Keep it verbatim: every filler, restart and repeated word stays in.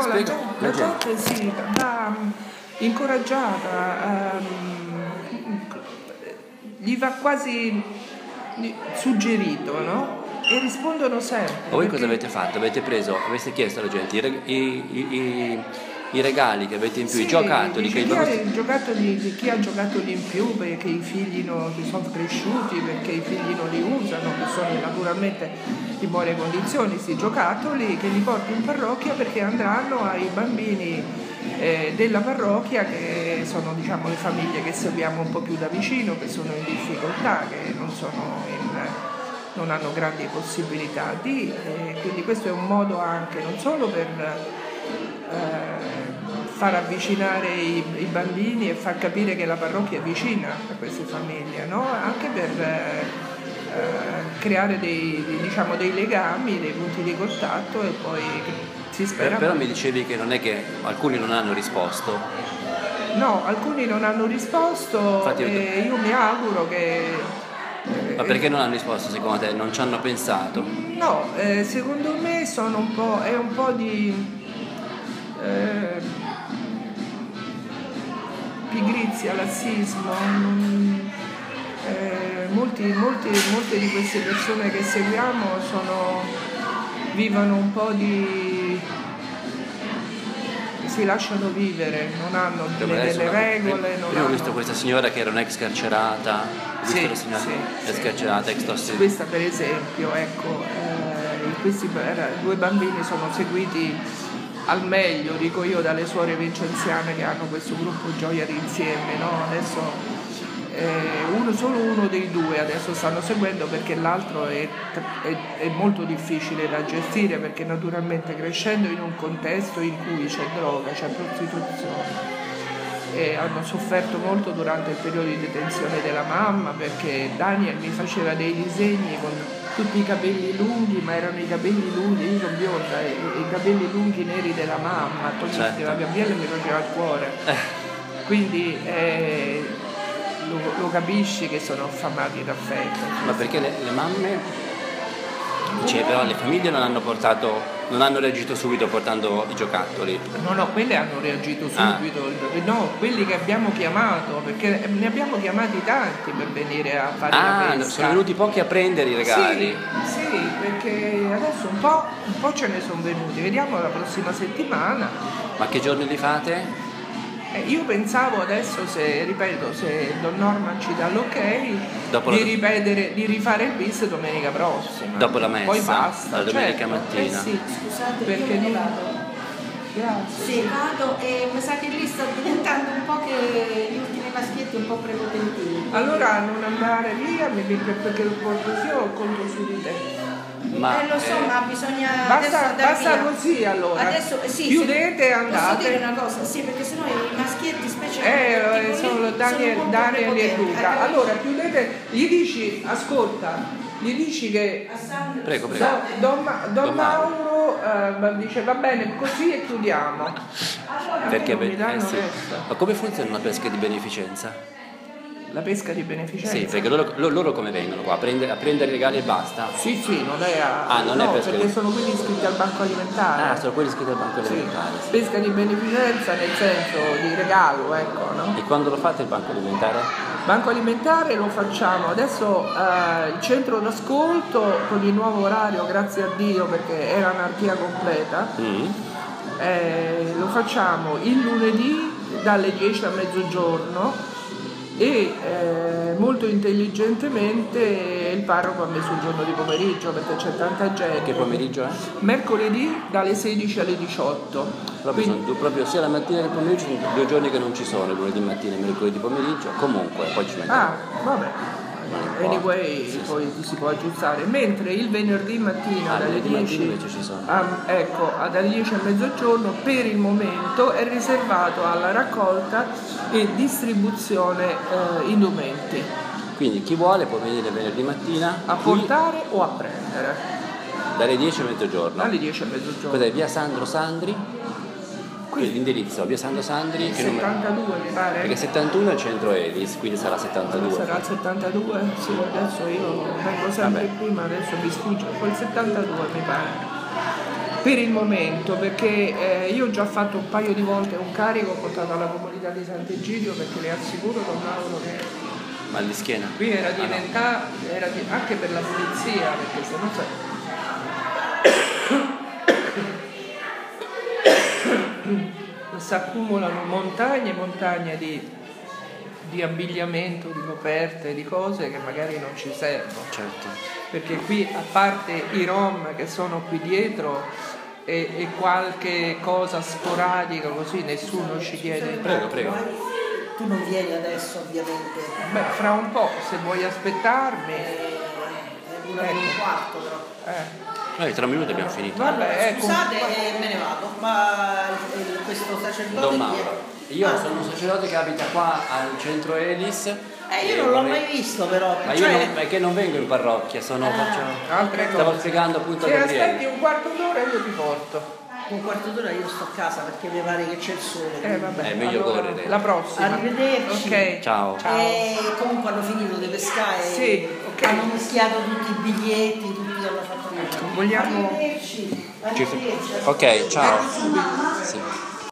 no, la, gente, la gente sì, va incoraggiata, um, gli va quasi suggerito, no? E rispondono sempre. Ma voi perché... cosa avete fatto? Avete preso, avete chiesto alla gente i, i, i, i regali che avete in più, sì, i giocattoli? Che chi, i vostri... giocattoli chi ha giocattoli in più perché i figli non, che sono cresciuti, perché i figli non li usano, che sono naturalmente in buone condizioni, questi giocattoli che li porti in parrocchia perché andranno ai bambini eh, della parrocchia, che sono, diciamo, le famiglie che seguiamo un po' più da vicino, che sono in difficoltà, che non sono in... non hanno grandi possibilità di, eh, quindi questo è un modo anche non solo per eh, far avvicinare i, i bambini e far capire che la parrocchia è vicina a queste famiglie, no? Anche per eh, creare dei, diciamo, dei legami, dei punti di contatto, e poi si spera. Però mi dicevi che non è che alcuni non hanno risposto. No, alcuni non hanno risposto. Infatti, e io mi auguro che... Ma perché non hanno risposto secondo te? Non ci hanno pensato? No, eh, secondo me sono un po', è un po' di eh, pigrizia, lassismo. Eh, molti, molti, molte di queste persone che seguiamo sono, vivono un po' di... si lasciano vivere, non hanno delle, delle regole. Non io ho hanno... visto questa signora che era un'ex carcerata, ho visto sì, la signora sì, ex sì. carcerata, ex tossica. Questa per esempio, ecco, eh, questi due bambini sono seguiti al meglio, dico io, dalle suore vincenziane che hanno questo gruppo Gioia d'Insieme, no? Adesso eh, uno, solo uno dei due adesso stanno seguendo, perché l'altro è, è, è molto difficile da gestire, perché naturalmente crescendo in un contesto in cui c'è droga, c'è prostituzione, e hanno sofferto molto durante il periodo di detenzione della mamma, perché Daniel mi faceva dei disegni con tutti i capelli lunghi, ma erano i capelli lunghi, io sono bionda, e i capelli lunghi neri della mamma, poi certo. Mi metteva Gabriele e mi faceva il cuore, eh. Quindi eh, lo, lo capisci che sono affamati d'affetto. Ma perché le, le mamme, cioè, però le famiglie non hanno portato, non hanno reagito subito portando i giocattoli? No, no, quelle hanno reagito subito, ah. No, quelli che abbiamo chiamato, perché ne abbiamo chiamati tanti per venire a fare ah, la pesca. Sono venuti pochi a prendere i regali? Sì, sì, perché adesso un po', un po' ce ne sono venuti, vediamo la prossima settimana. Ma che giorni li fate? Eh, io pensavo adesso, se ripeto, se Don Norman ci dà l'ok, dopo di la... ripetere, di rifare il bis domenica prossima. Dopo la messa? Poi basta. La domenica certo. mattina. Eh sì. Scusate, perché io vado. Grazie. Sì, vado, e mi sa che lì sta diventando un po' che gli ultimi maschietti un po' prepotentini. Allora non andare via, perché lo porto io conto su di te. Ma eh, lo so, eh, ma bisogna basta, adesso basta via. Così allora adesso, eh, sì, chiudete e andate. Posso dire una cosa? Sì, perché sennò i maschietti speciali eh, sono Daniel, sono Daniel e Luca. Allora chiudete, gli dici, ascolta, gli dici che prego, prego. Don, Don, Don Mauro uh, dice va bene così e chiudiamo. Allora, perché eh, sì. Ma come funziona una pesca di beneficenza? La pesca di beneficenza? Sì, perché loro, loro come vengono qua? A prendere, a prendere i regali e basta? Sì, sì, non è a... Ah, non no, è pesca perché di... sono quelli iscritti al banco alimentare. Ah, sono quelli iscritti al banco alimentare. Sì. Pesca di beneficenza nel senso di regalo, ecco, no? E quando lo fate il banco alimentare? Banco alimentare lo facciamo, adesso eh, il centro d'ascolto con il nuovo orario, grazie a Dio, perché era anarchia completa, mm. eh, lo facciamo il lunedì dalle dieci a mezzogiorno, e eh, molto intelligentemente il parroco ha messo il giorno di pomeriggio perché c'è tanta gente. Che pomeriggio è? Mercoledì dalle sedici alle diciotto. Proprio, Quindi, sono, proprio sia la mattina che il pomeriggio sono due giorni che non ci sono, lunedì mattina e mercoledì pomeriggio, comunque poi ci mettiamo. Ah, vabbè. Anyway, sì, poi sì. Si può aggiustare, mentre il venerdì mattina ah, dalle dieci a, ecco, dalle dieci a mezzogiorno per il momento è riservato alla raccolta e distribuzione eh, indumenti. Quindi chi vuole può venire venerdì mattina a qui, portare o a prendere dalle dieci a mezzogiorno. Dalle dieci a mezzogiorno. Cos'è? Via Sandro Sandri? Qui. L'indirizzo, via Sandro Sandri che settantadue numero? Mi pare. Perché settantuno è il centro Elis, quindi sarà settantadue. Sarà il settantadue? Sì, adesso io vengo sempre Vabbè. qui, ma adesso mi sfugge. Poi il settantadue mi pare. per il momento, perché eh, io ho già fatto un paio di volte un carico, ho portato alla comunità di Sant'Egidio, perché le assicuro, don Mauro, che Mal di schiena? qui era Ah, no. diventato, era di- anche per la pulizia, perché se no si accumulano montagne e montagne di, di abbigliamento, di coperte, di cose che magari non ci servono. Certo. Perché qui, a parte i rom che sono qui dietro e, e qualche cosa sporadica così, nessuno ci chiede. Prego, prego. Tu non vieni adesso, ovviamente. Beh, fra un po', se vuoi aspettarmi. È una e un quarto, però. Eh. Noi tra minuti abbiamo finito. Vabbè, ecco. Scusate, eh, me ne vado, ma il- questo sacerdote Don chi è? Mauro. Io Ah, sono un sacerdote che abita qua al centro Elis. Eh, io e non l'ho vorrei- mai visto, però. Ma io cioè, non, perché non vengo in parrocchia, sono, Ah. faccio, Altre stavo cose. spiegando appunto a Se aspetti Gabriele. un quarto d'ora io ti porto. un quarto d'ora io sto a casa perché mi pare che c'è il sole. Eh vabbè, È meglio allora, correre. la prossima. Arrivederci. Ok. Ciao. Ciao. E comunque hanno finito di pescare, Sì, ok. hanno mischiato tutti i biglietti, tutti hanno fatto tutto. Vogliamo- Arrivederci. Ci- Arrivederci. Ok, ciao. Arrivederci. Sì.